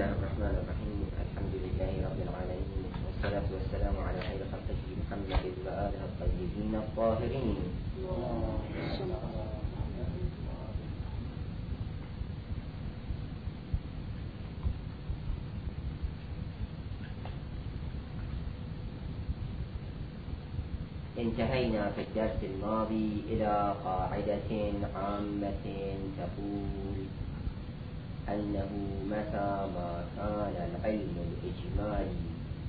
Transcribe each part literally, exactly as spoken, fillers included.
الله الرحمن الرحيم. الحمد لله رب العالمين، والصلاة والسلام على خير خلقه محمد وآله الطيبين الطاهرين. انتهينا في الدرس الماضي إلى قاعدة عامة تقول أنه متى ما كان العلم الإجمالي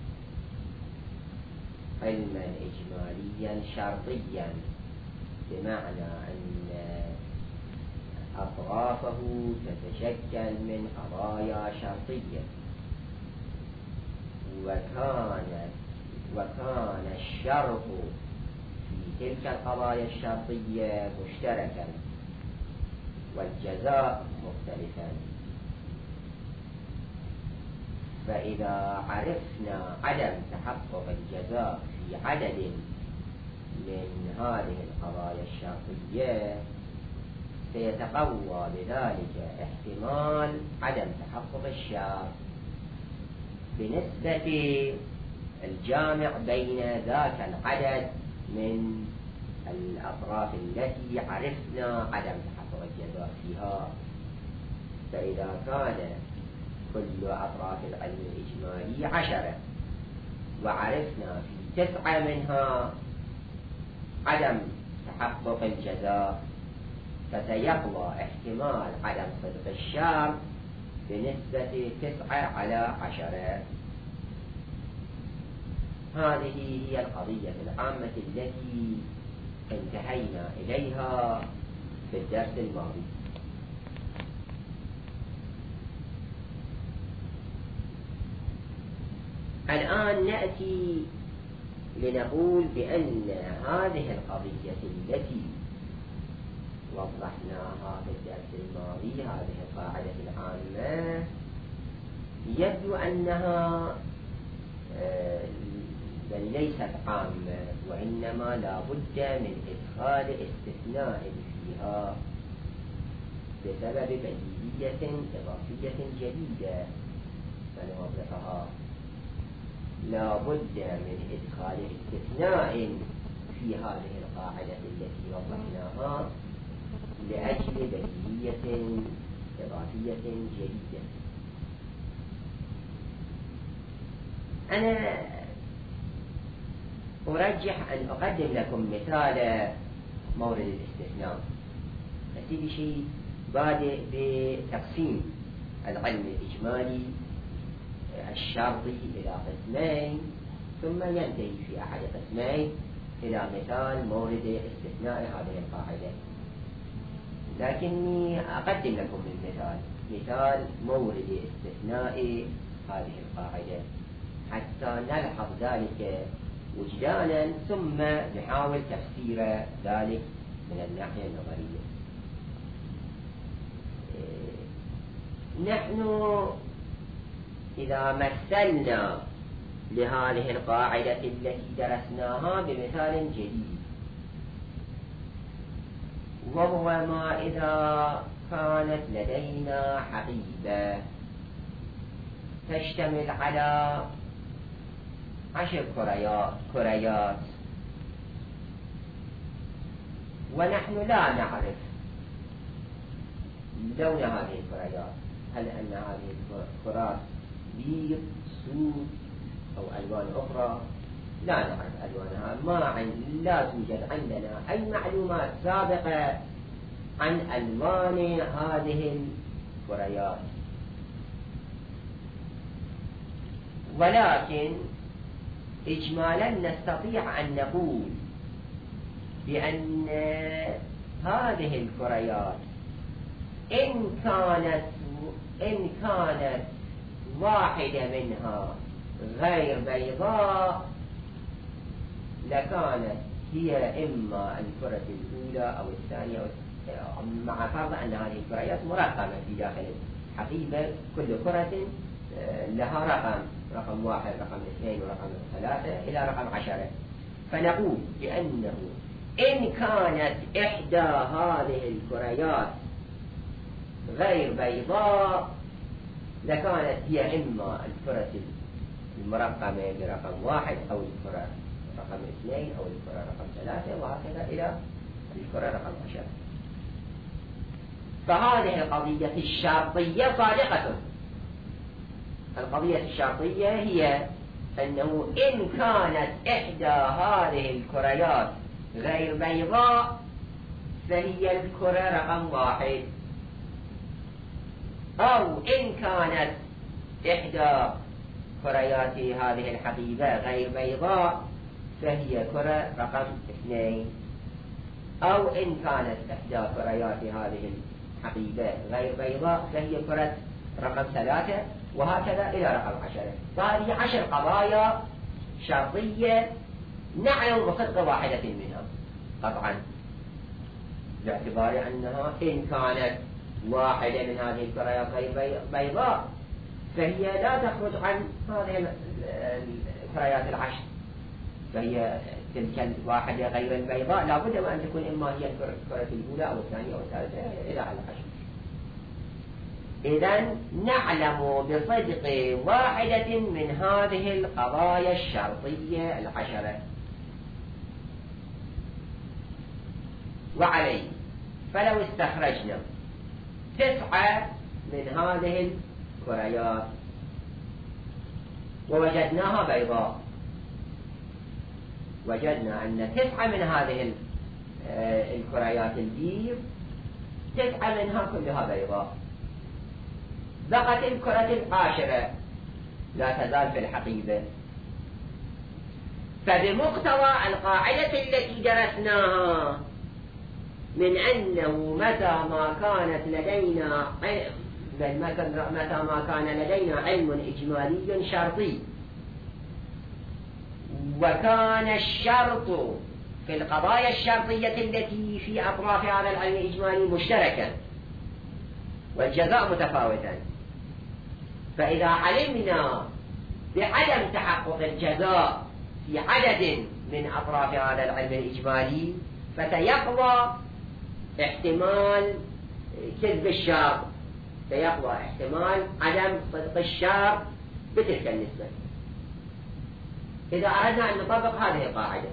علما إجماليا شرطيا، بمعنى أن أطرافه تتشكل من قضايا شرطية، وكان وكان الشرط في تلك القضايا الشرطية مشتركا والجزاء مختلفا. فإذا عرفنا عدم تحقق الجزاء في عدد من هذه القضايا الشرطية، سيتقوى بذلك احتمال عدم تحقق الشرط بنسبة الجامع بين ذاك العدد من الأطراف التي عرفنا عدم تحقق الجزاء فيها. فإذا كان كل أطراف العلم الإجمالي عشرة، وعرفنا في تسعة منها عدم تحقق الجزاء، فسيقوى احتمال عدم صدق الشرط بنسبة تسعة على عشرة. هذه هي القضية العامة التي انتهينا إليها في الدرس الماضي. الآن نأتي لنقول بأن هذه القضية التي وضحناها في الدرس الماضي، هذه القاعدة العامة، يبدو أنها بل ليست عامة، وإنما لا بد من إدخال استثناء فيها بسبب بديهية إضافية جديدة فنوضحها. لا بد من إدخال استثناء في هذه القاعدة التي وضحناها لأجل بديهية إضافية جديدة. أنا أرجح أن أقدم لكم مثال مورد الاستثناء. نسيب شيء بادئ بتقسيم العلم الإجمالي الشرطي إلى قسمين، ثم ينتهي في أحد قسمين إلى مثال مورد استثناء هذه القاعدة. لكني أقدم لكم المثال مثال مورد استثناء هذه القاعدة حتى نلحظ ذلك وجدانا، ثم نحاول تفسير ذلك من الناحية النظرية. نحن إذا مثلنا لهذه القاعدة التي درسناها بمثال جديد، وهو ما إذا كانت لدينا حقيبة تشتمل على عشر كريات كريات ونحن لا نعرف لون هذه الكريات، هل أن هذه الكرات بيض، سود، أو ألوان أخرى؟ لا نعرف ألوانها، ما عن لا توجد عندنا أي معلومات سابقة عن ألوان هذه الكريات. ولكن إجمالا نستطيع أن نقول بأن هذه الكريات إن كانت إن كانت واحدة منها غير بيضاء لكانت هي إما الكرة الأولى أو الثانية، مع فرض أن هذه الكريات مرقمة في داخل الحقيبة، كل كرة لها رقم، رقم واحد، رقم اثنين، ورقم ثلاثة إلى رقم عشرة. فنقول بأنه إن كانت إحدى هذه الكريات غير بيضاء لكانت هي إما الكرة المرقمة برقم واحد أو الكرة رقم اثنين أو الكرة رقم ثلاثة وهكذا إلى الكرة رقم عشرة. فهذه القضية الشرطية صادقة. القضية الشرطية هي أنه إن كانت إحدى هذه الكريات غير بيضاء فهي الكرة رقم واحد، أو إن كانت إحدى كريات هذه الحقيبة غير بيضاء فهي كرة رقم اثنين، أو إن كانت إحدى كريات هذه الحقيبة غير بيضاء فهي كرة رقم ثلاثة، وهكذا إلى رقم عشرة. فهذه عشر قضايا شرطية نعلم بصدق واحدة منها قطعا، باعتبار أنها إن كانت واحدة من هذه الكريات غير بيضاء فهي لا تخرج عن هذه الكريات العشر، فهي تلك الواحدة غير البيضاء لا بد وأن تكون إما هي الكرة الأولى أو الثانية أو الثالثة إلى العشر. إذن نعلم بصدق واحدة من هذه القضايا الشرطية العشرة. وعليه فلو استخرجنا تسعة من هذه الكريات ووجدناها بيضاء، وجدنا أن تسعة من هذه الكريات البيض تسعة منها كلها بيضاء، بقت الكرة العاشرة لا تزال في الحقيبة. فبمقتضى القاعدة التي درسناها من أنه متى ما كانت لدينا بل متى ما كان لدينا علم إجمالي شرطي وكان الشرط في القضايا الشرطية التي في أطراف هذا العلم الإجمالي مشتركا والجزاء متفاوتا، فإذا علمنا بعدم تحقق الجزاء في عدد من أطراف هذا العلم الإجمالي فسيقضى احتمال كذب الشرط، سيقضى احتمال عدم صدق الشرط بتلك النسبة. إذا أردنا أن نطبق هذه القاعدة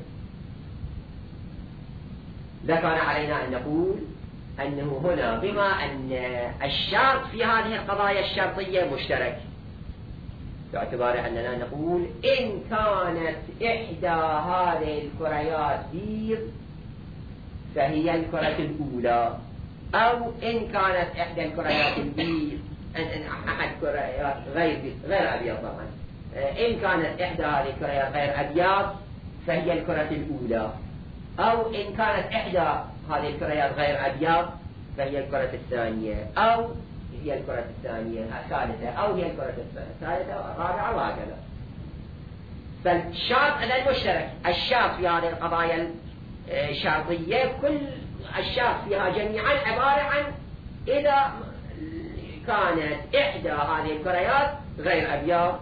لكان علينا أن نقول أنه هنا بما أن الشرط في هذه القضايا الشرطية مشترك، باعتبار أننا نقول إن كانت إحدى هذه الكريات بيض فهي الكرة الأولى، أو إن كانت إحدى الكريات البيض أحد كريات غير غير أبيض طبعا، إن كانت إحدى هذه الكريات غير أبيض فهي الكرة الأولى، أو إن كانت إحدى هذه الكريات غير أبيض فهي الكرة الثانية، أو هي الكرة الثانية الثالثة، أو هي الكرة الثالثة الرابعة وهكذا. فالشرط الآن مشترك، الشرط في هذه القضايا الشرطية كل الشرط فيها جميعا عبارة عن إذا كانت إحدى هذه الكريات غير أبيض،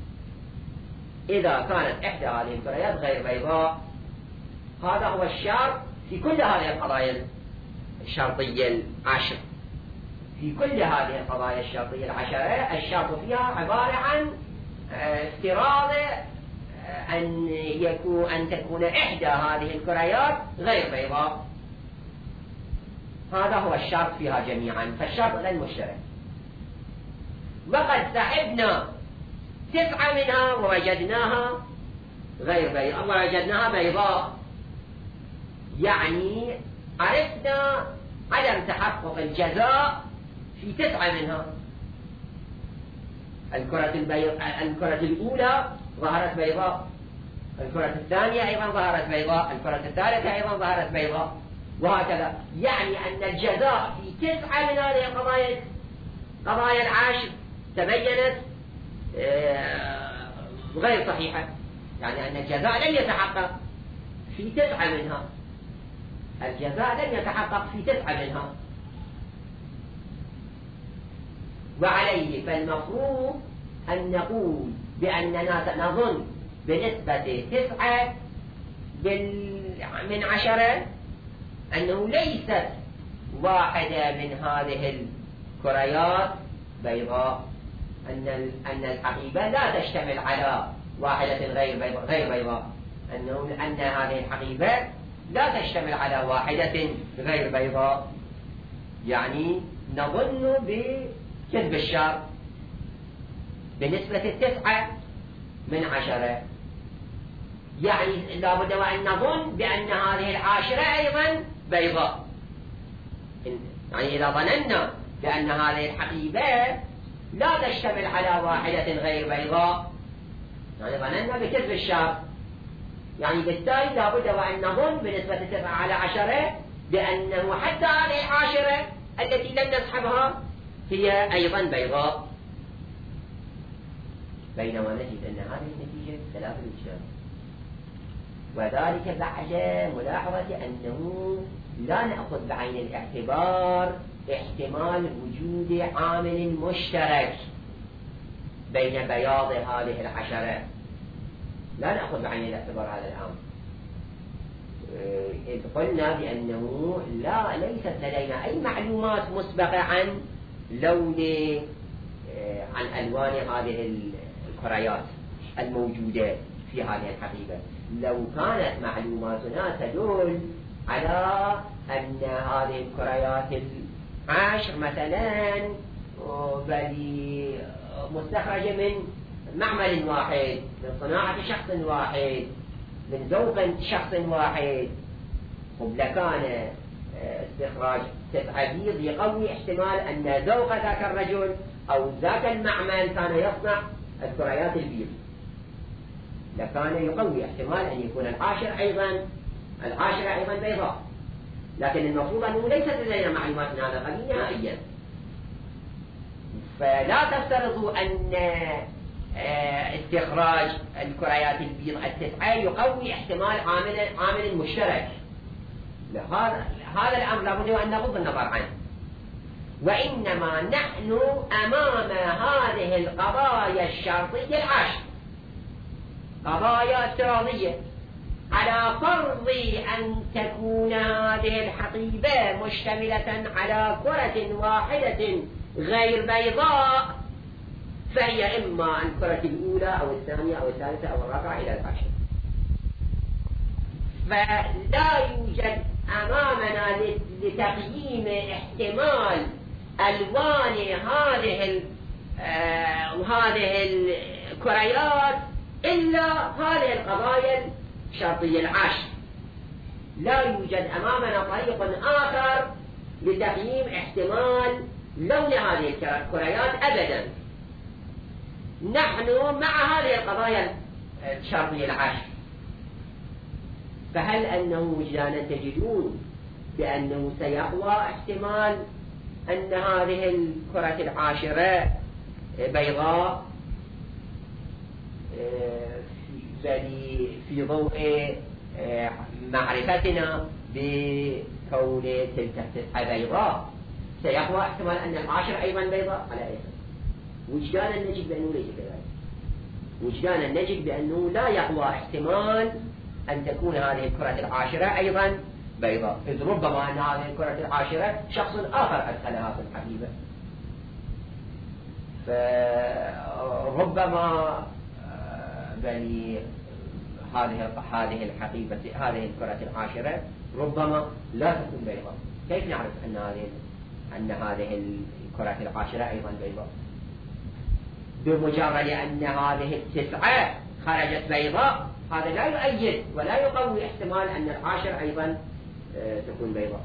إذا كانت إحدى هذه الكريات غير بيضاء. هذا هو الشرط في كل هذه القضايا الشرطية العشر. في كل هذه القضايا الشرطية العشرة الشرط فيها عبارة عن افتراض أن يكون أن تكون إحدى هذه الكريات غير بيضاء. هذا هو الشرط فيها جميعا، فالشرط غير مشترك. وقد سحبنا تسعة منها ووجدناها غير بيضاء ووجدناها بيضاء، يعني عرفنا عدم تحقق الجزاء في تسعة منها. الكرة البيض الكرة الأولى ظهرت بيضاء، الكرة الثانية أيضا ظهرت بيضاء، الكرة الثالثة أيضا ظهرت بيضاء، وهكذا. يعني أن الجزاء في تسعة من هذه القضايا قضايا العاشر تبينت غير صحيحة، يعني أن الجزاء لم يتحقق في تسعة منها، الجزاء لم يتحقق في تسعة منها. وعليه فالمفروض أن نقول بأننا نظن بنسبة تسعة من عشرة أنه ليست واحدة من هذه الكريات بيضاء، أن أن الحقيبة لا تشتمل على واحدة غير بيضاء غير بيضاء أنه أن هذه الحقيبة لا تشتمل على واحدة غير بيضاء، يعني نظن بكذب الشر بنسبة التسعة من عشرة، يعني لابد وأن نظن بأن هذه العاشرة أيضا بيضاء. يعني إذا ظننا بأن هذه الحقيبة لا تشتمل على واحدة غير بيضاء، يعني ظننا بكذب الشر، يعني بالتالي لابد وأن نظن بنسبة تسعة على عشرة بأنه حتى هذه العاشرة التي لم نسحبها هي أيضا بيضاء، بينما نجد أن هذه النتيجة خلاف الاجتهاد، وذلك بعد ملاحظة أنه لا نأخذ بعين الاعتبار احتمال وجود عامل مشترك بين بياض هذه العشرة، لا نأخذ بعين الاعتبار هذا الأمر، إذ قلنا بأنه لا ليست لدينا أي معلومات مسبقة عن لون عن ألوان هذه الكريات الموجودة في هذه الحقيبة. لو كانت معلوماتنا تدل على أن هذه الكريات العشر مثلا بل مستخرجة من معمل واحد، من صناعة شخص واحد، من ذوق شخص واحد، لكان استخراج تسعة بيض يقوي احتمال أن ذوق ذاك الرجل أو ذاك المعمل كان يصنع الكريات البيض، لكان يقوي احتمال أن يكون العاشر أيضا العاشرة أيضا بيضاء، لكن المفروض أنه ليست لدينا معلومات من هذا القبيل نهائيا، فلا تفترضوا أن استخراج الكريات البيض التسعة يقوي احتمال عامل عامل مشترك، هذا هذا الأمر لابد أن نغض النظر عنه، وإنما نحن أمام هذه القضايا الشرطية العشر، قضايا افتراضية، على فرض أن تكون هذه الحقيبة مشتملة على كرة واحدة غير بيضاء، فهي إما الكرة الأولى أو الثانية أو الثالثة أو الرابعة إلى العاشرة، فلا يوجد أمامنا لتقييم احتمال ألوان هذه آه هذه الكريات إلا هذه القضايا الشرطية العشر، لا يوجد أمامنا طريق آخر لتقييم احتمال لون هذه الكريات أبدا، نحن مع هذه القضايا الشرطية العشر. فهل أنه وجدانا تجدون بأنه سيقوى احتمال أن هذه الكرة العاشرة بيضاء في ضوء معرفتنا بكون تلك التسعة بيضاء، سيقوى احتمال أن العاشرة أيضا بيضاء على أي أساس؟ وجدانا نجد بأنه ليس كذلك، وجدانا نجد بأنه لا يقوى احتمال أن تكون هذه الكرة العاشرة أيضا بيضاء، إذ ربما أن هذه الكرة العاشرة شخص آخر أدخلها في الحقيبة، فربما بني هذه هذه الحقيبة هذه الكرة العاشرة ربما لا تكون بيضاء. كيف نعرف أن هذه أن هذه الكرة العاشرة أيضا بيضاء؟ بمجرد أن هذه التسعة خرجت بيضاء هذا لا يؤيد ولا يقوي احتمال أن العاشر أيضا تكون بيضاء.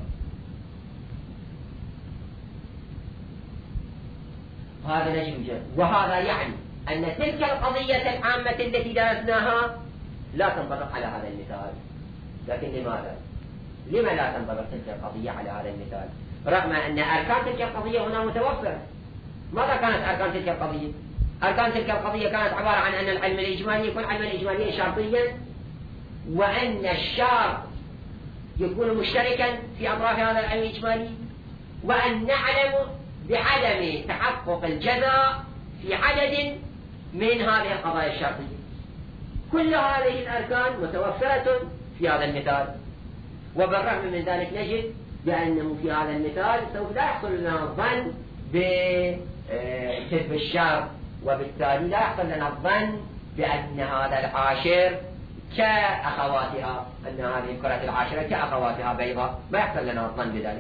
هذا لا يوجد، وهذا يعني أن تلك القضية العامة التي درسناها لا تنطبق على هذا المثال. لكن لماذا؟ لما لا تنطبق تلك القضية على هذا المثال رغم أن أركان تلك القضية هنا متوفرة؟ ماذا كانت أركان تلك القضية؟ أركان تلك القضية كانت عبارة عن أن العلم الإجمالي يكون علما إجماليا شرطيا، وأن الشرط يكون مشتركا في أطراف هذا العلم الإجمالي، وأن نعلم بعدم تحقق الجزاء في عدد من هذه القضايا الشرطية. كل هذه الأركان متوفرة في هذا المثال، وبالرغم من ذلك نجد بأنه في هذا المثال سوف لا يحصل لنا الظن بكذب الشر وبالتالي لا يحصل لنا الظن بأن هذا العاشر كأخواتها، أن هذه الكرة العاشرة كأخواتها بيضاء، ما يحصل لنا الظن بذلك.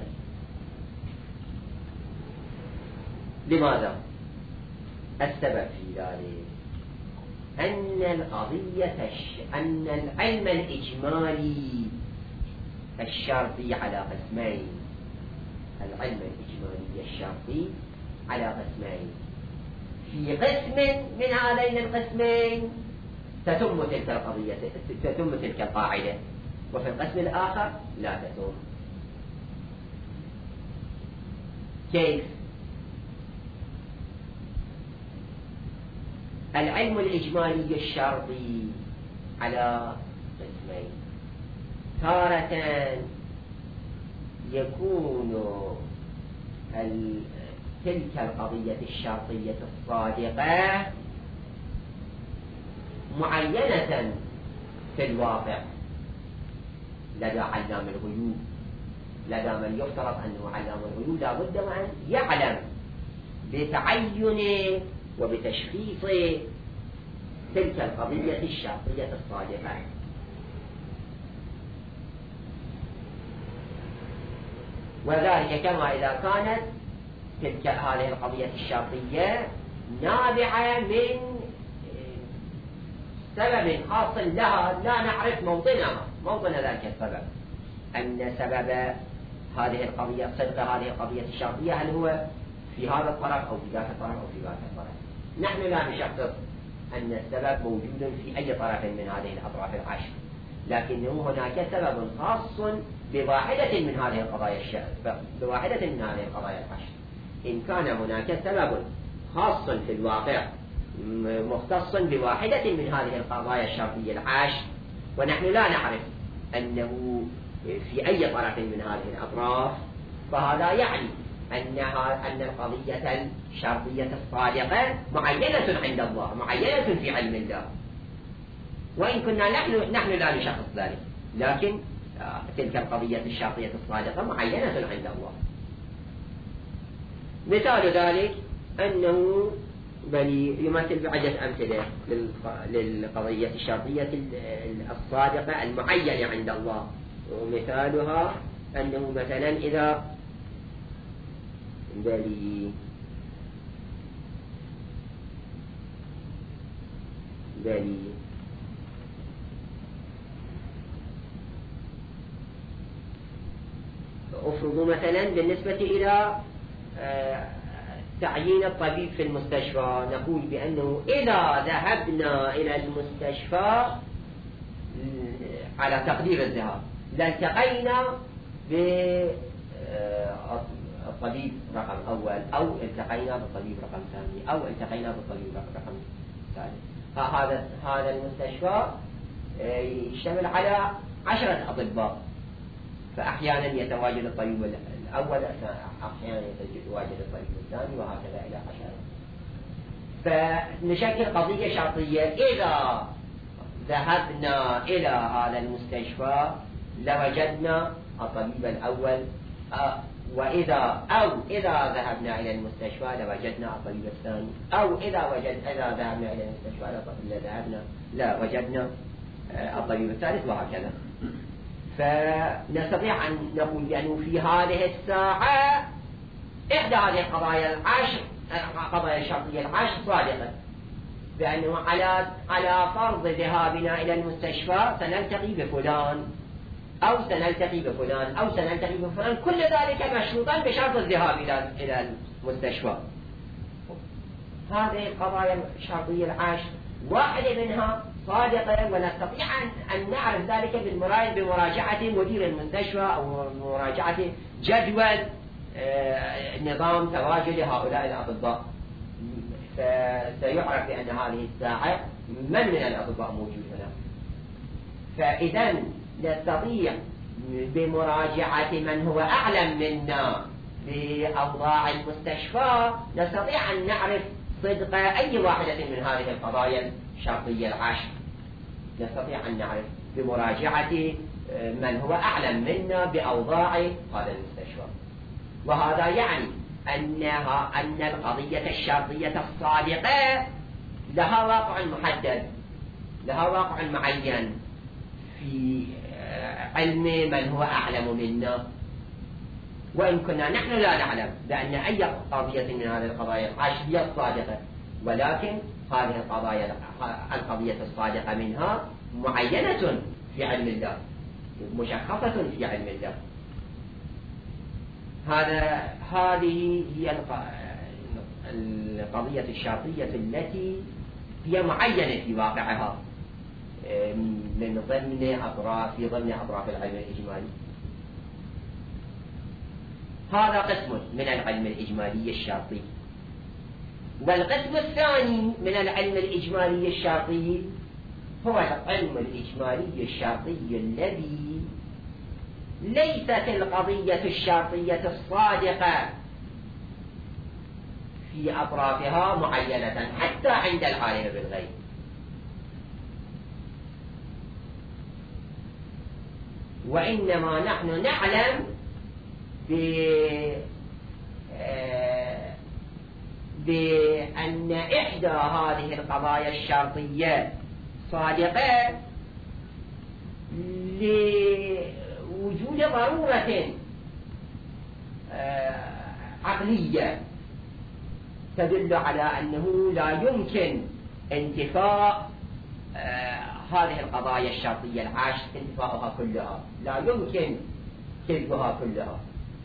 لماذا؟ السبب في ذلك أن القضية الش... أن العلم الإجمالي الشرطي على قسمين، العلم الإجمالي الشرطي على قسمين، في قسم من هذين القسمين تتم تلك القضية، تتم تلك القاعدة، وفي القسم الآخر لا تتم. كيف؟ العلم الإجمالي الشرطي على قسمين، تارة يكون تلك القضية الشرطية الصادقة معينة في الواقع لدى علام الغيوب، لدى من يفترض أنه علام الغيوب لا بد أن يعلم بتعين وبتشخيص تلك القضية الشرطية الصادقة. وذلك كما إذا كانت تلك هذه القضية الشرطية نابعة من سبب خاص لها لا نعرف موطنها، موطن ذلك السبب، أن سبب هذه القضية صدق هذه القضية الشرطية هل هو في هذا الطرف أو في ذاك الطرف أو في ذاك الطرف. نحن لا نشخص أن السبب موجود في أي طرف من هذه الأطراف العشر، لكنه هناك سبب خاص بواحدة من هذه القضايا الشرطية، بواحدة من هذه القضايا العشر. إن كان هناك سبب خاص في الواقع مختص بواحدة من هذه القضايا الشرطية العشر، ونحن لا نعرف أنه في أي طرف من هذه الأطراف، فهذا يعني أن أن القضية الشرطية الصادقة معينة عند الله، معينة في علم الله، وإن كنا نحن نحن لا نشخص ذلك، لكن تلك القضية الشرطية الصادقة معينة عند الله. مثال ذلك أنه بل يمثل بعدة أمثلة للقضية الشرطية الصادقة المعينة عند الله، ومثالها أنه مثلا إذا بل بل أفرض مثلا بالنسبة إلى تعيين الطبيب في المستشفى، نقول بأنه إذا ذهبنا إلى المستشفى على تقدير الذهاب لالتقينا بالطبيب رقم أول، أو التقينا بالطبيب رقم ثاني، أو التقينا بالطبيب رقم ثالث. هذا هذا المستشفى يشتمل على عشرة أطباء، فأحيانا يتواجد الطبيب الأول، أحيانا يتواجد الطبيب الثاني، وهكذا إلى عشرة. فنشكل قضية شرطية: إذا ذهبنا إلى هذا المستشفى لوجدنا الطبيب الأول، وإذا أو إذا ذهبنا إلى المستشفى لوجدنا الطبيب الثاني، أو إذا وجد إذا ذهبنا إلى المستشفى لذهبنا لا وجدنا الطبيب الثالث، وهكذا. فنستطيع أن نقول بأنه في هذه الساعة إحدى هذه القضايا العشر، قضايا الشرطية العشر صادقة، بأنه على على فرض ذهابنا إلى المستشفى سنلتقي بفلان، أو سنلتقي بفلان، أو سنلتقي بفلان، كل ذلك مشروطا بشرط الذهاب إلى إلى المستشفى. هذه القضايا الشرطية العشر واحدة منها صادقة، ونستطيع أن نعرف ذلك بمراجعة مدير المستشفى أو مراجعة جدول نظام تواجد هؤلاء الأطباء، فسيعرف بأن هذه الساعة من من الأطباء موجود هنا. فإذا نستطيع بمراجعة من هو أعلم منا بأوضاع المستشفى نستطيع أن نعرف صدق أي واحدة من هذه القضايا الشرطية العشر، نستطيع أن نعرف بمراجعة من هو أعلم منا بأوضاع هذا المستشفى. وهذا يعني أنها أن القضية الشرطية الصادقة لها واقع محدد، لها واقع معين في علم من هو أعلم منا، وإن كنا نحن لا نعلم بأن أي قضية من هذه القضايا الحاشية الصادقة، ولكن هذه القضايا القضية الصادقة منها معينة في علم الله، مشخصة في علم الله. هذا هذه هي القضية الشرطية التي هي معينة في واقعها من ضمن أطراف في ضمن أطراف العلم الإجمالي. هذا قسم من العلم الإجمالي الشرطي. والقسم الثاني من العلم الإجمالي الشرطي هو العلم الإجمالي الشرطي الذي ليست القضية الشرطية الصادقة في أطرافها معينة حتى عند العالم بالغيب، وإنما نحن نعلم بأن إحدى هذه القضايا الشرطية صادقة لوجود ضرورة عقلية تدل على أنه لا يمكن انتفاء هذه القضايا الشرطية العاش انتفاؤها كلها، لا يمكن كذبها كلها،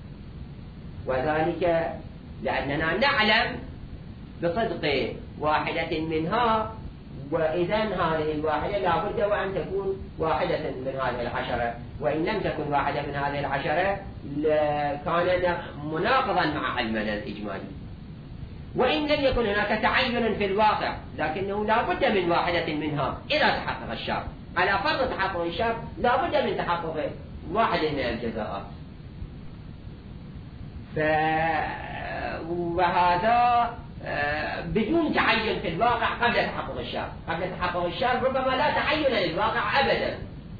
وذلك لأننا نعلم بصدق واحدة منها، وإذا هذه الواحدة لا بد وأن تكون واحدة من هذه العشرة، وإن لم تكن واحدة من هذه العشرة كان مناقضا مع علمنا الإجمالي. وإن لم يكن هناك تعين في الواقع، لكنه لا بد من واحدة منها إذا تحقق الشرط. على فرض تحقق الشرط لا بد من تحقق واحد من الجزاءات. ف... وهذا بدون تعين في الواقع قبل تحقق الشرط. قبل تحقق الشرط ربما لا تعين للواقع أبدا.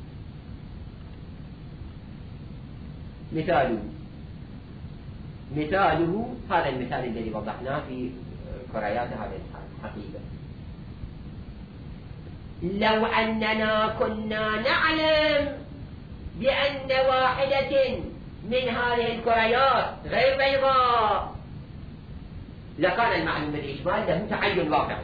مثاله مثاله هذا المثال الذي وضحناه في كريات هذه الحقيقة. لو أننا كنا نعلم بأن واحدة من هذه الكريات غير بيضاء لكان المعلوم الإجمالي له تعين واقعي،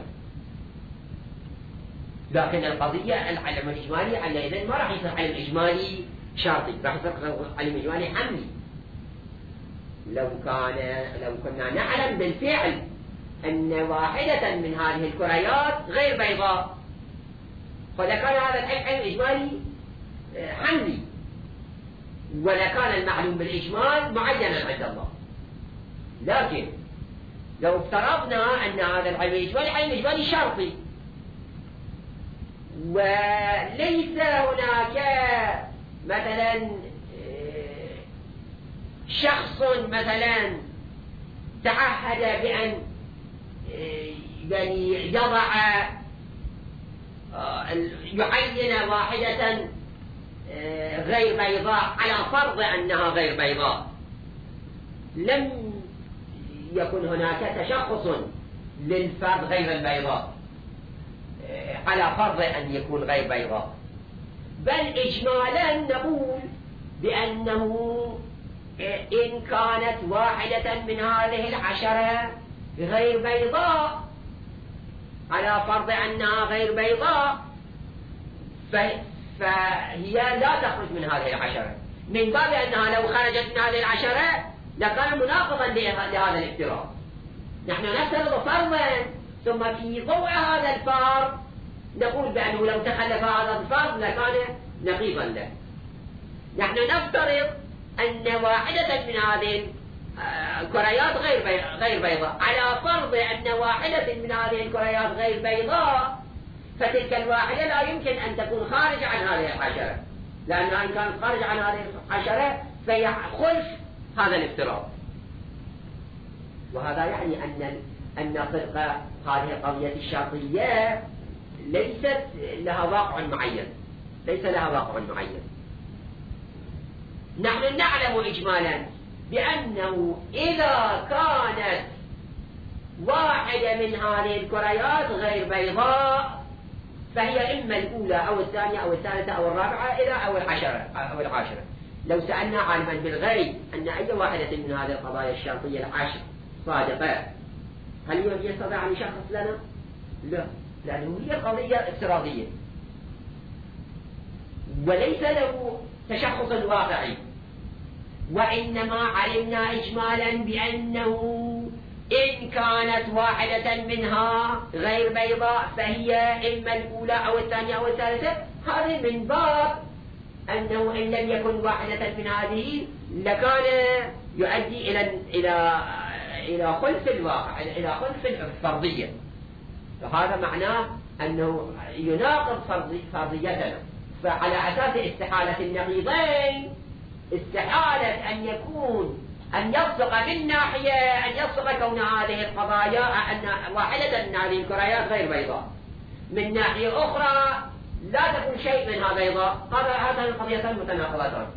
لكن القضية العلم الإجمالي على ما راح يصير علم إجمالي شرطي، راح يصير علم إجمالي حملي. لو كان لو كنا نعلم بالفعل أن واحدة من هذه الكريات غير بيضاء فلكان هذا العلم إجمالي حملي، ولكان المعلوم بالإجمال معينا عند الله. لكن لو افترضنا أن هذا العلم الإجمالي علم إجمالي شرطي، وليس هناك مثلا شخص مثلا تعهد بأن يعني يضع يعين واحدة غير بيضاء على فرض أنها غير بيضاء، لم يكن هناك تشخص للفرد غير البيضاء على فرض أن يكون غير بيضاء، بل إجمالا نقول بأنه إن كانت واحدة من هذه العشرة غير بيضاء على فرض أنها غير بيضاء فهي لا تخرج من هذه العشرة، من باب أنها لو خرجت من هذه العشرة لكان مناقضا لهذا الافتراض. نحن نفترض فرضا ثم في ضوء هذا الفرض نقول بأنه لو تخلف هذا الفرض لكان نقيضا له. نحن نفترض أن واحدة من هذه الكريات غير غير بيضاء على فرض أن واحدة من هذه الكريات غير بيضاء، فتلك الواحدة لا يمكن أن تكون خارجة عن هذه الحشرة، لأنها إن كانت خارجة عن هذه الحشرة فهي خلف هذا الافتراض. وهذا يعني أن أن صدق هذه القضية الشرطية ليست لها واقع معين، ليس لها واقع معين. نحن نعلم إجمالا بأنه إذا كانت واحدة من هذه الكريات غير بيضاء فهي إما الأولى أو الثانية أو الثالثة أو الرابعة إلى أو العشرة أو العاشرة. لو سألنا عالما بالغيب أن أي واحدة من هذه القضايا الشرطية العشر صادقة، هل يستطيع أن يشخص لنا؟ لا، لأنه هي قضية افتراضية وليس له تشخص واقعي، وإنما علمنا إجمالا بأنه إن كانت واحدة منها غير بيضاء فهي إما الأولى أو الثانية أو الثالثة. هذه من باب أنه إن لم يكن واحدة من هذه لكان يؤدي إلى إلى إلى خلف الواقع، إلى خلف الفرضية، فهذا معناه أنه يناقض فرضيتنا. فعلى أساس استحالة النقيضين استحالة أن يكون أن يصدق من ناحية أن يصدق كون هذه القضايا أن واحدة من هذه الكريات غير بيضاء، من ناحية أخرى لا تكون شيء منها بيضاء. هذان القضيتان متناقضتان.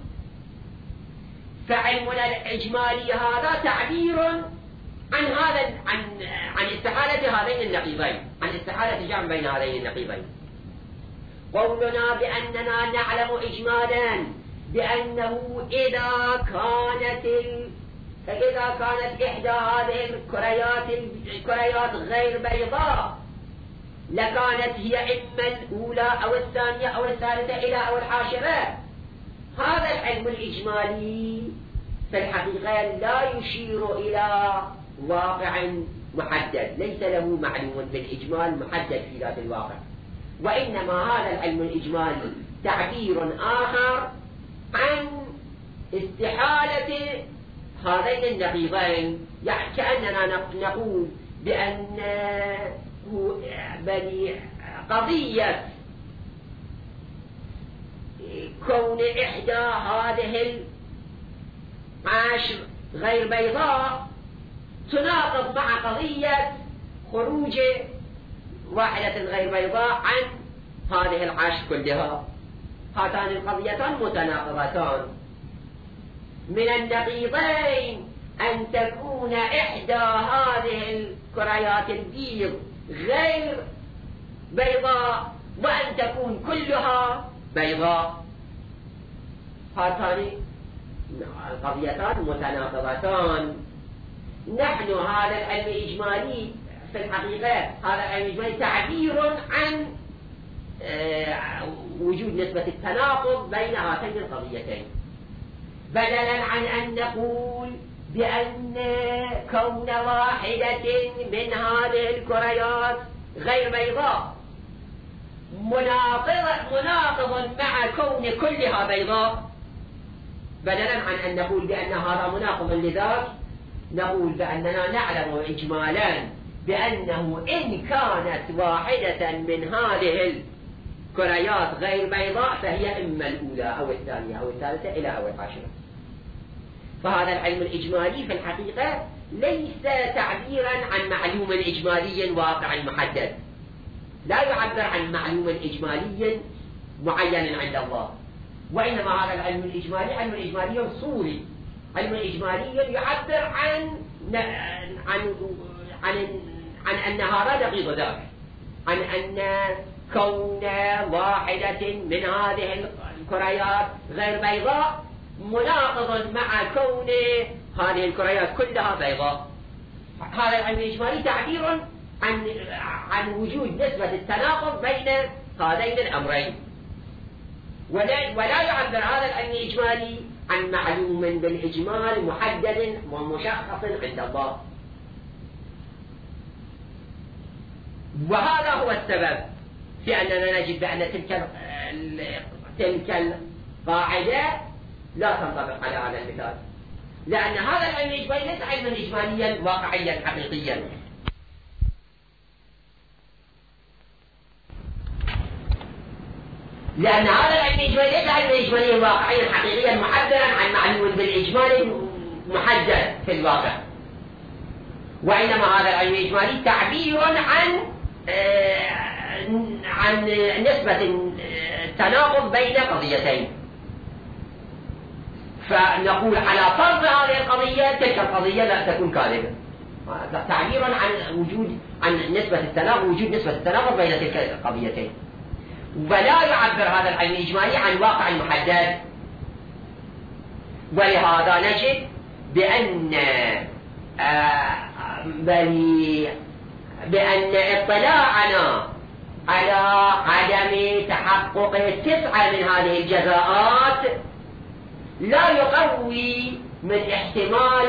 فعلمنا الإجمالي هذا تعبير عن هذا عن عن استحالة هذين النقيضين، عن استحالة جمع بين هذين النقيضين. قولنا بأننا نعلم إجمالا بأنه إذا كانت ال... فإذا كانت إحدى هذه الكريات الكريات غير بيضاء لكانت هي إما الأولى أو الثانية أو الثالثة إلى أو العاشرة. هذا العلم الإجمالي في الحقيقة لا يشير إلى واقع محدد، ليس له معلوم بالإجمال محدد في ذات الواقع، وإنما هذا العلم الإجمالي تعبير آخر عن استحالة هذين النقيضين. يعني كأننا نقول بأنه بني قضية كون إحدى هذه العشر غير بيضاء تناقض مع قضية خروج واحدة غير بيضاء عن هذه العشر كلها. هاتان القضيتان متناقضتان. من النقيضين أن تكون إحدى هذه الكريات البيض غير بيضاء وأن تكون كلها بيضاء. هاتان القضيتان متناقضتان. نحن هذا العلم الإجمالي في الحقيقة هذا العلم الإجمالي تعبير عن وجود نسبة التناقض بين هاتين القضيتين، بدلا عن أن نقول بأن كون واحدة من هذه الكريات غير بيضاء مناقض مناقض مع كون كلها بيضاء، بدلا عن أن نقول بأن هذا مناقض لذاك نقول بأننا نعلم إجمالا بأنه إن كانت واحدة من هذه الكريات غير بيضاء فهي إما الأولى أو الثانية أو الثالثة إلى أو العاشرة. فهذا العلم الإجمالي في الحقيقة ليس تعبيرا عن معلوم إجمالي واقع محدد، لا يعبر عن معلوم إجمالي معين عند الله، وإنما هذا العلم الإجمالي علم إجمالي صوري، علم إجمالي يعبر عن عن عن عن أن هذا نقيض ذاك، عن أن كون واحدة من هذه الكريات غير بيضاء مناقض مع كون هذه الكريات كلها بيضاء. هذا العلم الإجمالي تعبير عن عن وجود نسبة التناقض بين هذين الأمرين، ولا ولا يعبر هذا العلم الإجمالي عن معلوم بالإجمال محدد ومشخص عند الله. وهذا هو السبب في أننا نجد بأن تلك تلك القاعدة لا تنطبق على هذا المثال، لأن هذا العلم الإجمالي ليس علما إجماليا واقعيا حقيقيا. لأن هذا العلم الإجمالي ليس علما إجماليا واقعيا حقيقيا معبرا عن معلوم بالإجمال محدد في الواقع، وإنما هذا العلم الإجمالي تعبير عن عن نسبة التناقض بين قضيتين. فنقول على فرض هذه القضية تلك القضية لا تكون كاذبة. تعبيرا عن وجود عن نسبة التناقض، وجود نسبة التناقض بين تلك القضيتين. ولا يعبر هذا العلم الإجمالي عن واقع محدد. ولهذا نجد بأن آه بأن اطلاعنا على عدم تحقق تسعة من هذه الجزاءات لا يقوي من احتمال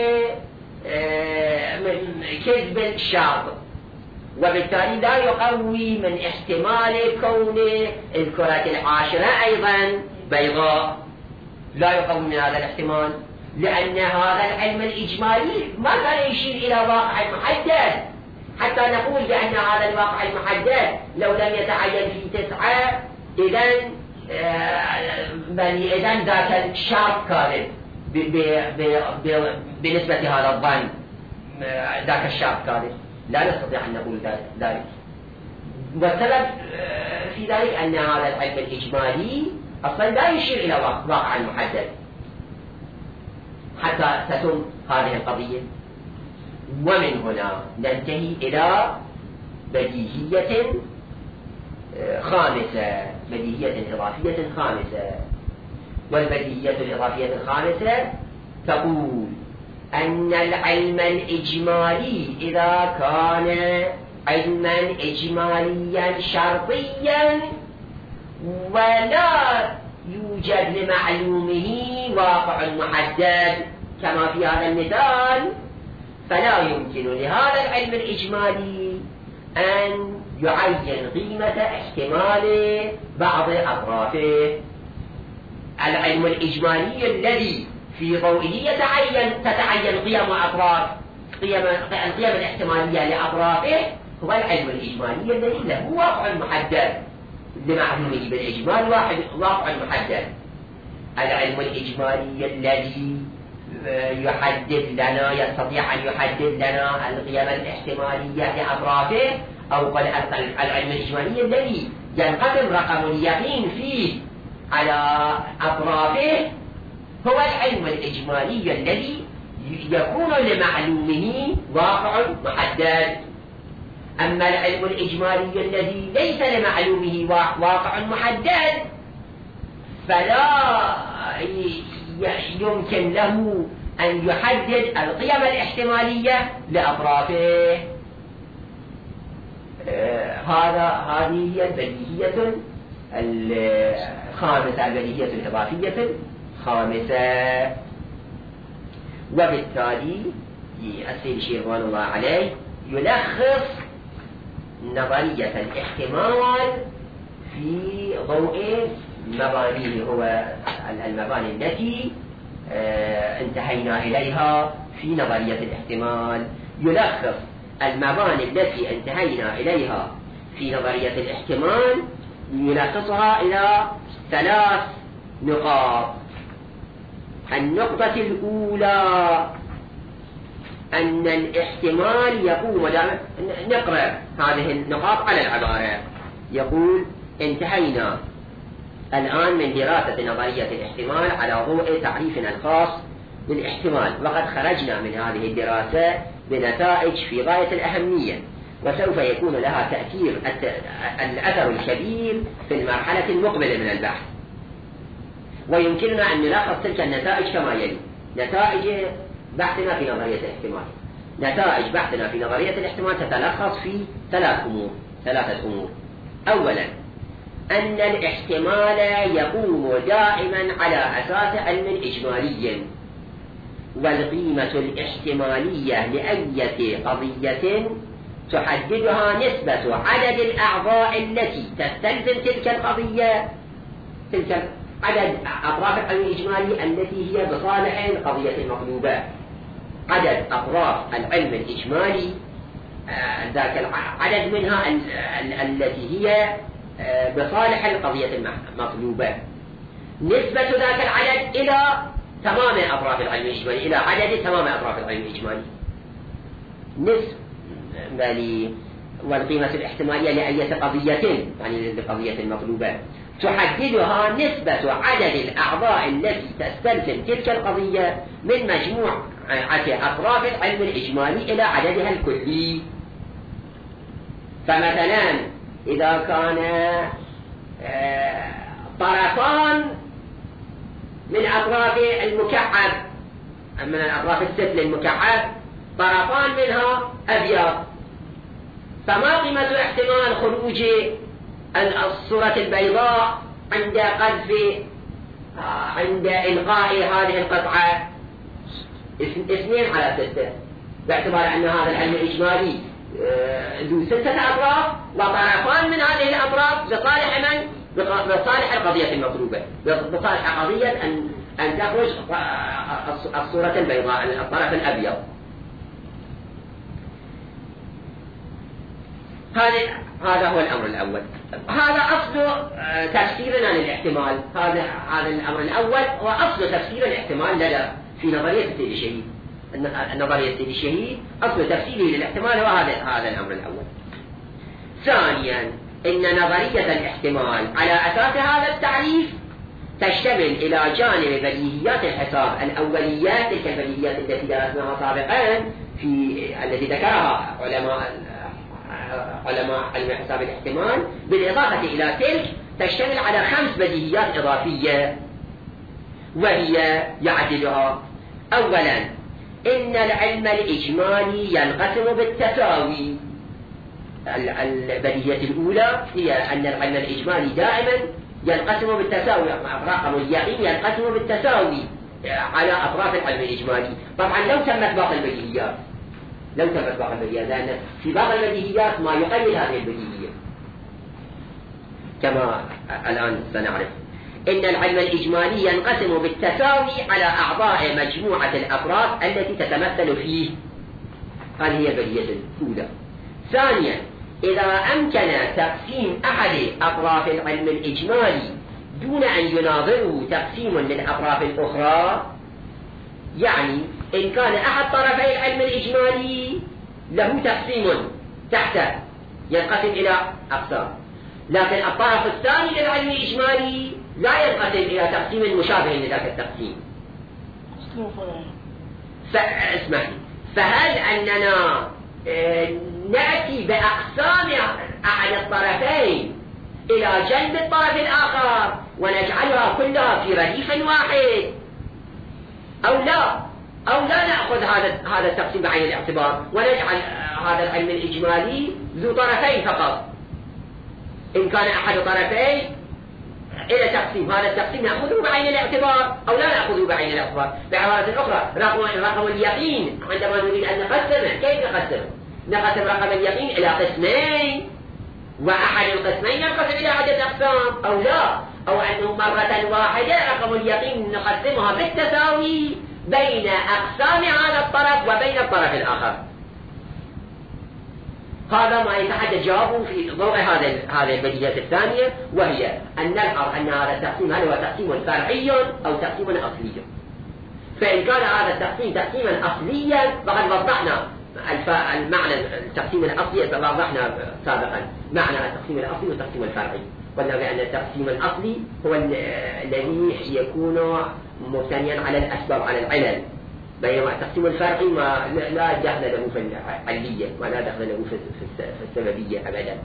من كذب الشاذ، وبالتالي لا يقوي من احتمال كون الكرة العاشرة أيضا بيضاء، لا يقوي من هذا الاحتمال، لأن هذا العلم الإجمالي ما كان يشير إلى واقع محدد حتى نقول بأن هذا الواقع المحدد لو لم يتعين في تسعة إذن بل إذن ذاك الشرط كاذب بنسبة هذا الظن، ذاك الشرط كاذب، لا نستطيع أن نقول ذلك. والسبب في ذلك أن هذا العلم الإجمالي أصلا لا يشير إلى واقع محدد حتى تتم هذه القضية. ومن هنا ننتهي إلى بديهية خامسة، بديهية إضافية خامسة. والبديهية الإضافية الخامسة تقول أن العلم الإجمالي إذا كان علما إجماليا شرطيا ولا يوجد لمعلومه واقع محدد كما في هذا المثال، فلا يمكن لهذا العلم الإجمالي أن يعين قيمة احتمال بعض أطرافه. العلم الإجمالي الذي في ضوئه يتعين تتعين قيم وأطراف قيم القيم الاحتمالية لأطرافه هو العلم الإجمالي الذي له واقع محدد لمعلومه بالإجمال واحد واقع محدد. العلم الإجمالي الذي يحدد لنا يستطيع أن يحدد لنا القيم الاحتمالية لأطرافه، أو قل العلم الإجمالي الذي ينقسم رقم اليقين فيه على أطرافه هو العلم الإجمالي الذي يكون لمعلومه واقع محدد. أما العلم الإجمالي الذي ليس لمعلومه واقع محدد فلا يمكن له أن يحدد القيم الاحتمالية لأطرافه. آه هذا هذه هي البديهية الخامسة، البديهية الإضافية الخامسة. وبالتالي السيد الشيخ رضوان الله عليه يلخص نظرية الاحتمال في ضوء مبانيه، هو المباني التي انتهينا إليها في نظرية الاحتمال. يلخص المباني التي انتهينا إليها في نظرية الاحتمال يلخصها إلى ثلاث نقاط. النقطة الأولى أن الاحتمال يقوم، نقرأ هذه النقاط على العبارة. يقول: انتهينا الآن من دراسة نظرية الاحتمال على ضوء تعريفنا الخاص بالاحتمال، وقد خرجنا من هذه الدراسة بنتائج في غاية الأهمية، وسوف يكون لها تأثير الأثر الكبير في المرحلة المقبلة من البحث. ويمكننا أن نلخص تلك النتائج كما يلي: نتائج بحثنا في نظرية الاحتمال. نتائج بحثنا في نظرية الاحتمال تتلخص في ثلاث أمور ثلاثة أمور. أولا، أن الاحتمال يقوم دائما على أساس علم إجمالي، والقيمة الاحتمالية لأية قضية تحددها نسبة عدد الأعضاء التي تستلزم تلك القضية، تلك عدد أطراف العلم الإجمالي التي هي بصالح القضية المطلوبة. عدد أطراف العلم الإجمالي ذاك العدد منها ال ال التي هي بصالح القضية المطلوبة، نسبة ذاك العدد إلى تمام أطراف العلم الإجمالي، إلى عدد تمام أطراف العلم الإجمالي نسبة. والقيمة الاحتمالية لأية قضية يعني للقضية المطلوبة. تحددها نسبة عدد الأعضاء التي تستلزم تلك القضية من مجموعة أطراف العلم الإجمالي إلى عددها الكلي. فمثلا إذا كان طرفان من أطراف المكعب، من الأطراف الست للمكعب، طرفان منها أبيض، فما قيمة احتمال خروج الصورة البيضاء عند قذف عند إلقاء هذه القطعة؟ اثنين على ستة، باعتبار أن هذا العلم الإجمالي ذو ستة أطراف، وطرفان من هذه الأطراف لصالح من؟ لصالح القضية المطلوبة، لصالح قضية أن أن تخرج الصورة البيضاء، الطرف الأبيض. هذا هذا هو الأمر الأول. هذا أصل تفسيرنا للاحتمال. هذا هذا الأمر الأول هو أصل تفسير الاحتمال لدى في نظرية السيد الشهيد. النظرية السيد الشهيد أصل تفسيره للاحتمال هو هذا هذا الأمر الأول. ثانيا، إن نظرية الاحتمال على أساس هذا التعريف تشتمل إلى جانب بديهيات الحساب الأوليات، تلك البديهيات التي درسناها سابقا في التي ذكرها علماء علماء علم حساب الاحتمال، بالإضافة إلى تلك تشتمل على خمس بديهيات إضافية، وهي يعدلها: أولا، إن العلم الإجمالي ينقسم بالتساوي. البديهية الأولى هي أن العلم الإجمالي دائما ينقسم بالتساوي، رقم اليقين ينقسم بالتساوي على أطراف العلم الإجمالي. طبعا لو تمت باقي البديهيات، لو تمت باقي البديهيات، لأن في باقي البديهيات ما يقيد هذه البديهية كما الآن سنعرف. إن العلم الإجمالي ينقسم بالتساوي على أعضاء مجموعة الأطراف التي تتمثل فيه. هذه هي البديهية الأولى. ثانيا، إذا أمكن تقسيم أحد أطراف العلم الإجمالي دون أن يناظره تقسيم للأطراف الأخرى، يعني إن كان أحد طرفي العلم الإجمالي له تقسيم تحته ينقسم إلى أقسام، لكن الطرف الثاني للعلم الإجمالي لا ينقسم إلى تقسيم مشابه لذاك التقسيم. فاسمح لي، فهل أننا نأتي بأقسام أحد الطرفين إلى جنب الطرف الآخر ونجعلها كلها في رديف واحد، أو لا أو لا نأخذ هذا هذا التقسيم بعين الاعتبار ونجعل هذا العلم الإجمالي ذو طرفين فقط؟ إن كان أحد طرفين إلى تقسيم، هذا التقسيم نأخذه بعين الاعتبار أو لا نأخذه بعين الاعتبار. بعبارة أخرى، رقم رقم اليقين عندما نريد أن نقسمه كيف نقسمه؟ نقسم رقم اليقين إلى قسمين، وأحد القسمين ينقسم إلى عدة أقسام، أو لا، أو أنه مرة واحدة رقم اليقين نقسمها بالتساوي بين أقسام هذا الطرف وبين الطرف الآخر. هذا ما يتحدث جوابه في ضوء هذه هذه البديهيات الثانية، وهي أن نلحظ أن هذا التقسيم هل هو تقسيم فرعي أو تقسيم أصلي. فإن كان هذا التقسيم تقسيما أصليا فقد وضحنا المعنى التقسيم الأصلي، وضحنا سابقا معنى التقسيم الأصلي والتقسيم الفرعي. قلنا بأن التقسيم الأصلي هو الذي يكون مبتنيا على الأسباب، على العلل، بينما التقسيم الفرعي ما لا دخل له في العلية ولا دخل له في السببية أبدا.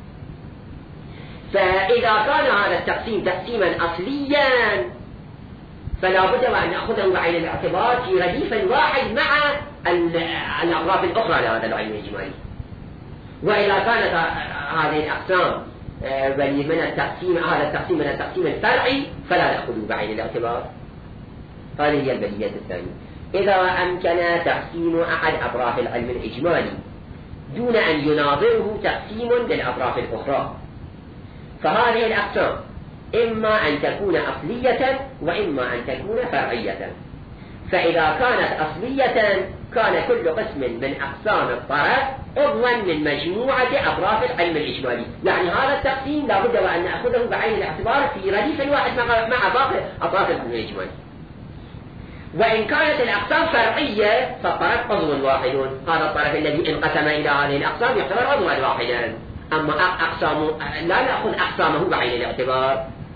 فإذا كان هذا التقسيم تقسيما أصليا فلا بد وأن نأخذه بعين الاعتبار في رديف واحد مع الأطراف الأخرى لهذا العلم الإجمالي. وإذا كانت هذه الأقسام من التقسيم هذا التقسيم من التقسيم الفرعي فلا نأخذه بعين الاعتبار. هذه هي البديهية الثانية. إذا أمكن تقسيم أحد أطراف العلم الإجمالي دون أن يناظره تقسيم للأطراف الأخرى، فهذه الأقسام إما أن تكون أصلية وإما أن تكون فرعية. فإذا كانت أصلية كان كل قسم من أقسام الطرف عضوا من مجموعة أطراف العلم الإجمالي، يعني هذا التقسيم لا بد وأن نأخذه بعين الاعتبار في رديف واحد مع باقي أطراف العلم الإجمالي. وإن كانت الأقسام فرعية فالطرف عضو واحد، هذا الطرف الذي انقسم إلى هذه الأقسام يعتبر عضوا واحدا. أما أقسام لا نأخذ أقسامه بعين الاعتبار،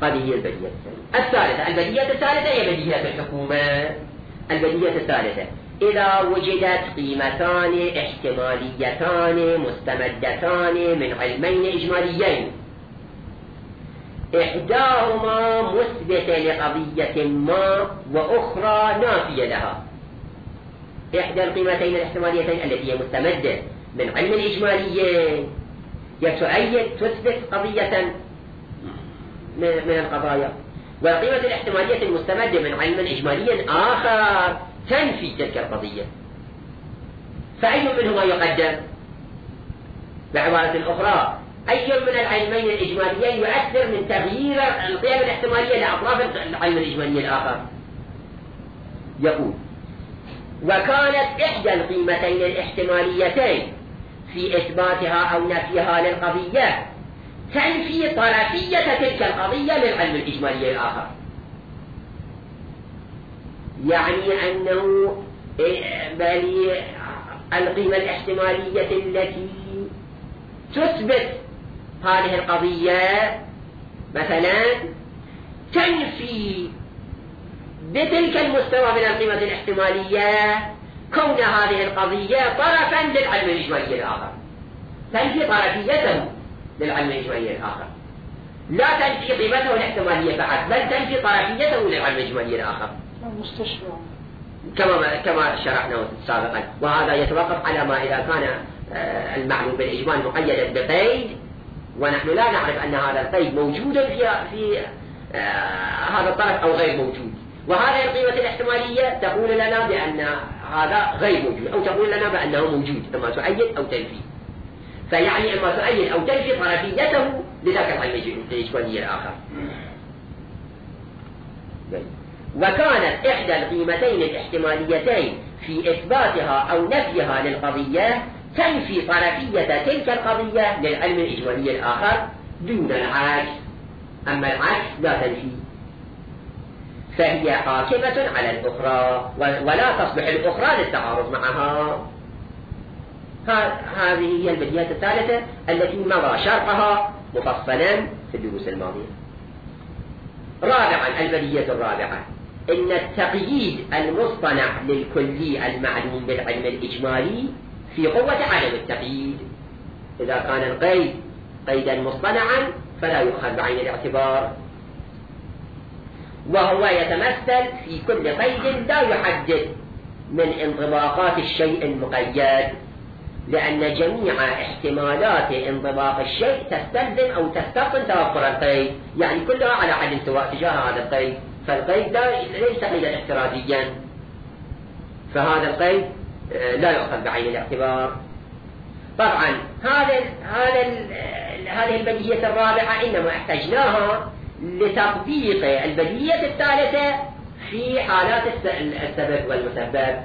هذه هي البديهة الثانية. الثالثة، البديهة الثالثة هي بديهة الحكومة. البديهة الثالثة: إذا وجدت قيمتان احتماليتان مستمدتان من علمين إجماليين، إحداهما مثبتة لقضية ما وأخرى نافية لها. إحدى القيمتين الاحتماليتين التي هي مستمدة من علم الإجماليين يتؤيد تثبت قضية من القضايا، والقيمة الاحتمالية المستمدة من علم إجمالي آخر تنفي تلك القضية. فأي منهما يقدم؟ بعبارة أخرى، أي من العلمين الإجماليين يؤثر من تغيير القيم الاحتمالية لأطراف العلم الإجمالي الآخر؟ يقول: وكانت إحدى القيمتين الاحتماليتين في إثباتها أو نفيها للقضية تنفي طرفية تلك القضية للعلم الإجمالي الآخر. يعني أنه بل القيمة الاحتمالية التي تثبت هذه القضية مثلا تنفي بتلك المستوى من القيمة الاحتمالية كون هذه القضية طرفا للعلم الإجمالي الآخر، تنفي طرفيته للعلم الإجمالي الآخر، لا تنفي قيمته الاحتمالية فقط، بل تنفي طرفيته للعلم الإجمالي الآخر مستشفى كما كما شرحنا سابقا. وهذا يتوقف على ما إذا كان المعلوم بالإجمال مقيدا بقيد، ونحن لا نعرف أن هذا القيد موجود في في هذا الطرف أو غير موجود. وهذه القيمة الاحتمالية تقول لنا بأن هذا غير موجود، أو تقول لنا بأنه موجود، إما تؤيد أو تنفي. فيعني إما تؤيد أو تنفي طرفيته لذاك العلم الإجمالي الآخر. وكانت إحدى القيمتين الاحتماليتين في إثباتها أو نفيها للقضية تنفي طرفية تلك القضية للعلم الإجمالي الآخر دون العكس. أما العكس لا تنفي، فهي حاكمة على الأخرى ولا تصبح الأخرى للتعارض معها. هذه هي البديهة الثالثة التي مضى شرحها مفصلا في الدروس الماضية. رابعا، البديهة الرابعة: إن التقييد المصطنع للكلي المعلوم بالعلم الإجمالي في قوة عدم التقييد. إذا كان القيد قيدا مصطنعا فلا يؤخذ بعين الاعتبار، وهو يتمثل في كل قيد لا يحدد من انطباقات الشيء المقيد، لأن جميع احتمالات انطباق الشيء تستلزم أو تستلزم توفر القيد، يعني كلها على حد سواء تجاه هذا القيد. فالقيد لا ليس قيدا احترازيا، فهذا القيد لا يؤخذ بعين الاعتبار. طبعا هذا هذا هذه البديهية الرابعة إنما احتجناها لتطبيق البديهية الثالثة في حالات السبب والمسبب.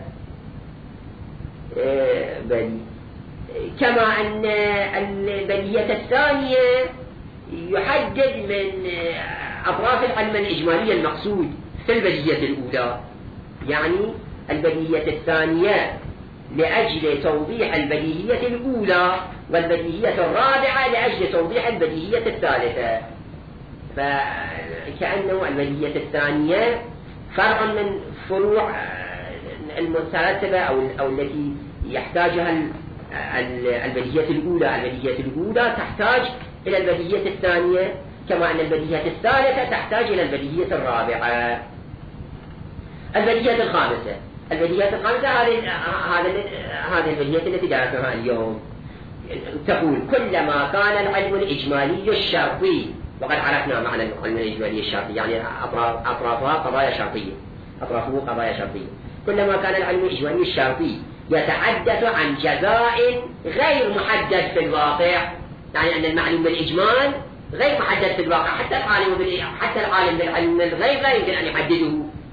كما أن البديهية الثانية يحدد من أطراف العلم الإجمالي المقصود في البديهية الأولى، يعني البديهية الثانية لأجل توضيح البديهية الأولى، والبديهية الرابعة لأجل توضيح البديهية الثالثة. فكأنه البديهية الثانية فرع من فروع المترتبة أو أو التي يحتاجها البديهية الأولى. البديهية الأولى تحتاج إلى البديهية الثانية، كما أن البديهية الثالثة تحتاج إلى البديهية الرابعة. البديهية الخامسة البديهية الخامسة هذه هذه البديهية التي درسناها اليوم تقول: كلما كان العلم الإجمالي الشرطي، وقد عرفنا معنى العلم الإجمالي الشرطي، يعني أطراف أطرافها قضايا شرطية، أطرافه قضايا شرطية. كلما كان العلم الإجمالي الشرطي يتحدث عن جزاء غير محدد في الواقع، يعني أن المعلوم بالإجمال غير محدد في الواقع، حتى العالم حتى العالم بالعلم الغيب لا يمكن أن يحدده،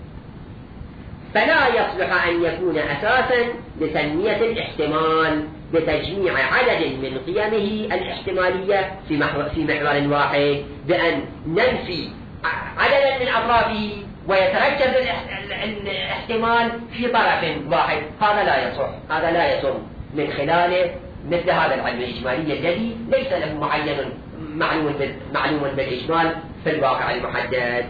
فلا يصلح أن يكون أساسا لتنمية الاحتمال بتجميع عدد من قيمه الاحتمالية في محور في محور واحد، بأن ننفي عددا من أطرافه ويتركز الاحتمال في طرف واحد. هذا لا يصح، هذا لا يصح من خلاله مثل هذا العلم الإجمالي الذي ليس له معين معلوم معلوم بالإجمال في الواقع المحدد.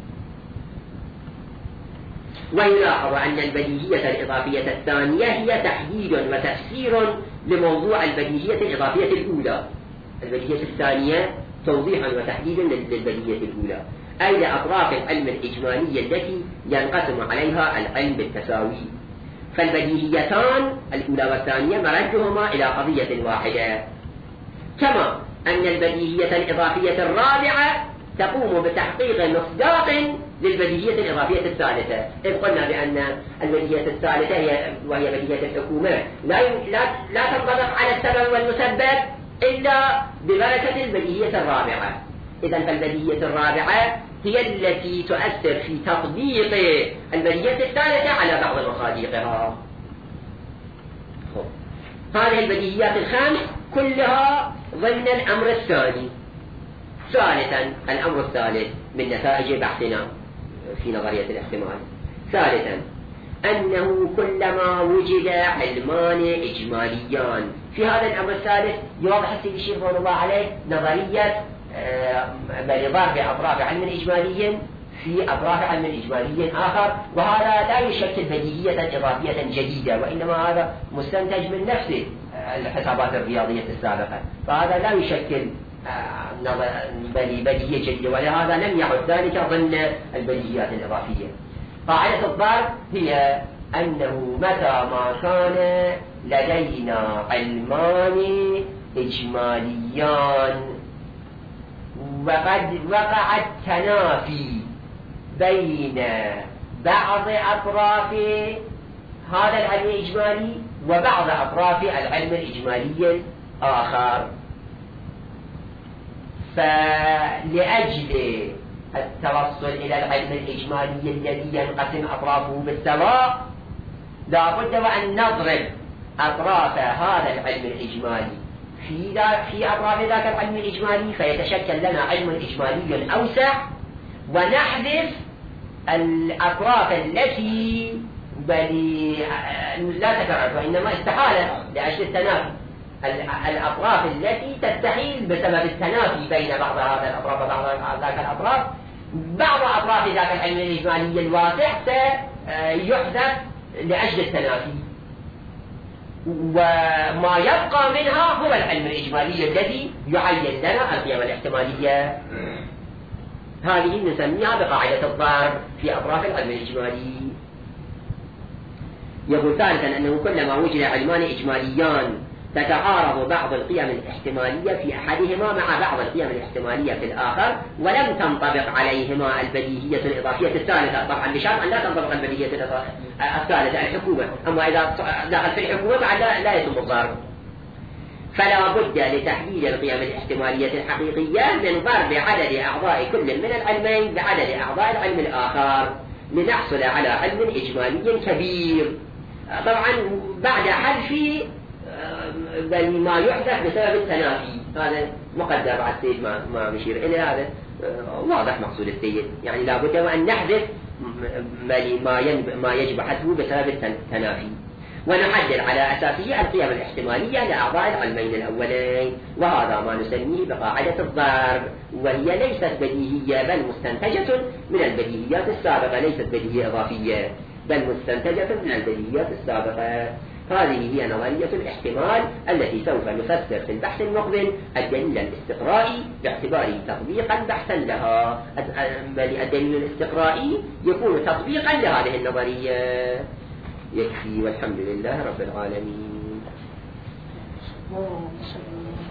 ويلاحظ أن البديهية الإضافية الثانية هي تحديد وتفسير لموضوع البديهية الإضافية الأولى. البديهية الثانية توضيح وتحديد للبديهية الأولى، أي لأطراف العلم الإجمالي التي ينقسم عليها العلم بالتساوي. فالبديهيتان الأولى والثانية مردهما إلى قضية واحدة، كما أن البديهية الإضافية الرابعة تقوم بتحقيق مصداق للبديهية الإضافية الثالثة، إذ قلنا بأن البديهية الثالثة هي وهي بديهية الحكومة لا لا لا تنطبق على السبب والمسبب إلا ببركة البديهية الرابعة. إذن فالبديهية الرابعة هي التي تؤثر في تطبيق البديهية الثالثة على بعض مصادقها. هذه البديهيات الخمس كلها ضمن الأمر الثاني. ثالثا الأمر الثالث من نتائج بحثنا في نظرية الاحتمال، ثالثا أنه كلما وجد علمان إجماليان في هذا الأمر الثالث يوضح السيد الشيخ رحمه الله عليه نظرية بل ضرب أطراف علم إجمالي في أطراف علم إجمالي آخر، وهذا لا يشكل بديهية إضافية جديدة، وإنما هذا مستنتج من نفس الحسابات الرياضية السابقة، فهذا لا يشكل بديهية جديدة، ولهذا لم يعد ذلك ضمن البديهيات الإضافية. قاعدة الضرب هي أنه متى ما كان لدينا علمان إجماليان وقد وقع التنافي بين بعض أطراف هذا العلم الإجمالي وبعض أطراف العلم الإجمالي الآخر، فلأجل التوصل إلى العلم الإجمالي الذي ينقسم أطرافه بالسواء لا بد وأن نضرب أطراف هذا العلم الإجمالي في في أطراف ذاك العلم الإجمالي، فيتشكل لنا علم إجمالي أوسع، ونحذف الأطراف التي بل لا تكرر وإنما استحالة لأجل التنافي، الأطراف التي تستحيل بسبب التنافي بين بعض هذا الأطراف وبعض ذاك الأطراف. بعض أطراف ذاك العلم الإجمالي الواسع سيحذف لأجل التنافي، وما يبقى منها هو العلم الإجمالي الذي يعين لنا القيم الاحتمالية. هذه نسميها بقاعدة الضرب في أطراف العلم الإجمالي. يقول ثالثا أنه كلما وجد علمان إجماليان تتعارض بعض القيم الاحتمالية في أحدهما مع بعض القيم الاحتمالية في الآخر، ولم تنطبق عليهما البديهية الإضافية الثالثة، طبعا بشرط أن لا تنطبق البديهية الثالثة الحكومة، أما إذا دخل في الحكومة بعد لا يتم الضرب. فلا بد لتحديد القيم الاحتمالية الحقيقية من ضرب عدد أعضاء كل من العلمين بعدد أعضاء العلم الآخر لنحصل على علم إجمالي كبير، طبعا بعد حذف بل ما يحدث بسبب التنافي. هذا مقدر على السيد ما ما بشير إلى هذا واضح مقصود السيد، يعني لا بد أن نحذف ما ما يجب حذفه بسبب التنافي، ونحدد على أساسه القيم الاحتمالية لأعضاء العلمين الأولين، وهذا ما نسميه بقاعدة الضرب، وهي ليست بديهية بل مستنتجة من البديهيات السابقة، ليست بديهية إضافية بل مستنتجة من البديهيات السابقة. هذه هي نظرية الاحتمال التي سوف نفسر في البحث المقبل الدليل الاستقرائي باعتباره تطبيقا بحثا لها، بل الدليل الاستقرائي يكون تطبيقا لهذه النظرية. يكفي، والحمد لله رب العالمين.